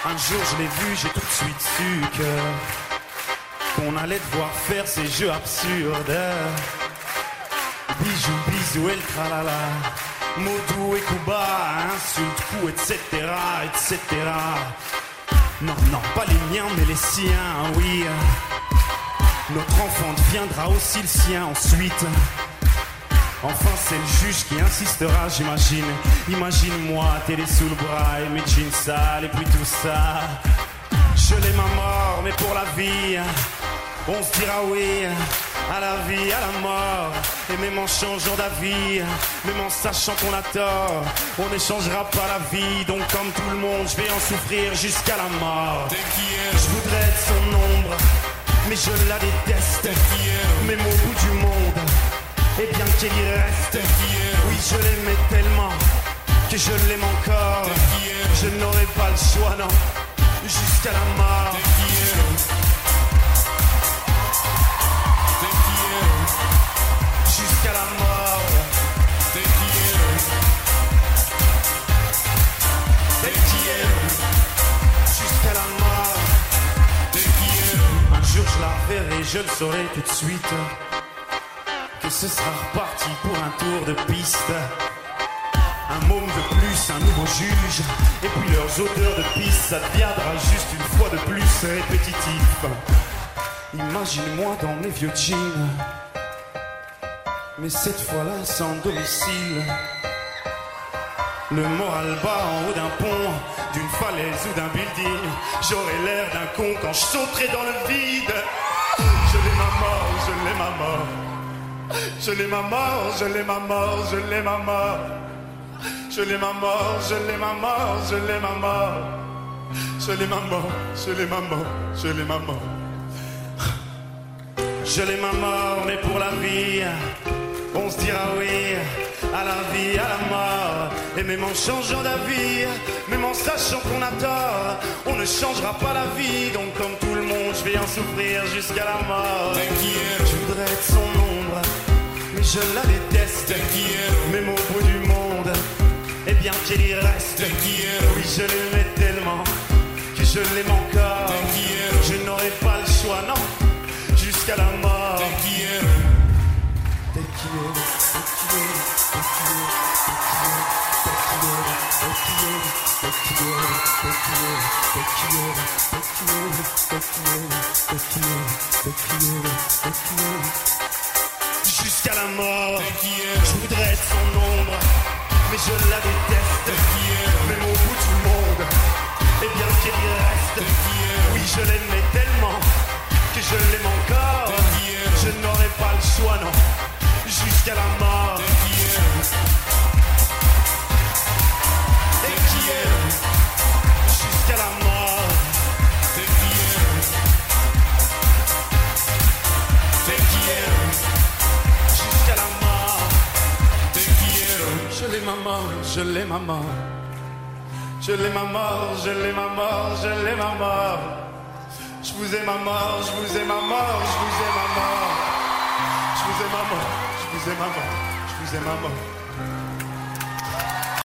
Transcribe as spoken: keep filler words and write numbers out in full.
Un jour je l'ai vu, j'ai tout de suite su que qu'on allait devoir faire ces jeux absurdes. Bijou, bisou et le tralala, mots doux et coups bas, insultes, coups, et cetera, et cetera. Non, non, pas les miens, mais les siens, oui. Notre enfant deviendra aussi le sien ensuite. Enfin c'est le juge qui insistera, j'imagine. Imagine-moi, télé sous le bras et mes jeans sales et puis tout ça. Je l'aime à mort, mais pour la vie, on se dira oui à la vie, à la mort. Et même en changeant d'avis, même en sachant qu'on a tort, on n'échangera pas la vie. Donc comme tout le monde, je vais en souffrir jusqu'à la mort. Je voudrais être son ombre, mais je la déteste. Même au bout du monde, et bien qu'elle y reste. Oui, je l'aimais tellement que je l'aime encore. Je n'aurai pas le choix, non, jusqu'à la mort. Jusqu'à la mort. Jusqu'à la mort. Un jour je la verrai, je le saurai tout de suite, que ce sera reparti pour un tour de piste. Un môme de plus, un nouveau juge, et puis leurs odeurs de piste, ça deviendra juste une fois de plus répétitif. Imagine-moi dans mes vieux jeans, mais cette fois-là sans domicile. Le moral bas en haut d'un pont, d'une falaise ou d'un building. J'aurais l'air d'un con quand je sauterai dans le vide. Je l'aime à mort, je l'aime à mort. Je l'aime à mort, je l'aime à mort, je l'aime à mort. Je l'aime à mort, je l'aime à mort, je l'aime à mort. Je l'aime à mort, je l'aime à mort, je l'aime à mort. Je l'aime à mort, mais pour la vie, on se dira oui à la vie, à la mort. Et même en changeant d'avis, même en sachant qu'on a tort, on ne changera pas la vie. Donc comme tout le monde, je vais en souffrir jusqu'à la mort. Je voudrais être son ombre, mais je la déteste. Même au bout du monde, et bien qu'elle y reste. Oui, je l'aimais tellement que je l'aime encore. Je n'aurai pas le choix, non, jusqu'à la mort. Jusqu'à la mort, je voudrais être son ombre, mais je la déteste. Même au bout du monde, et bien qu'il y reste. Oui, je l'aimais tellement que je l'aime encore. Je n'aurai pas le choix, non, jusqu'à la mort. Jusqu'à la mort. Jusqu'à la mort. Je l'aime à mort, je l'aime à mort. Je l'aime à mort, je l'aime à mort, je l'aime à mort. Je vous aime à mort, je vous aime à mort, je vous aime à mort. Je vous aime à mort, je vous aime à mort, je vous aime à mort.